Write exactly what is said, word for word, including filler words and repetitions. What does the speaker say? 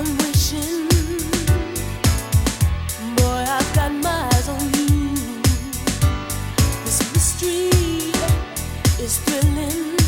I'm wishing, boy, I've got my eyes on you. This mystery is thrilling.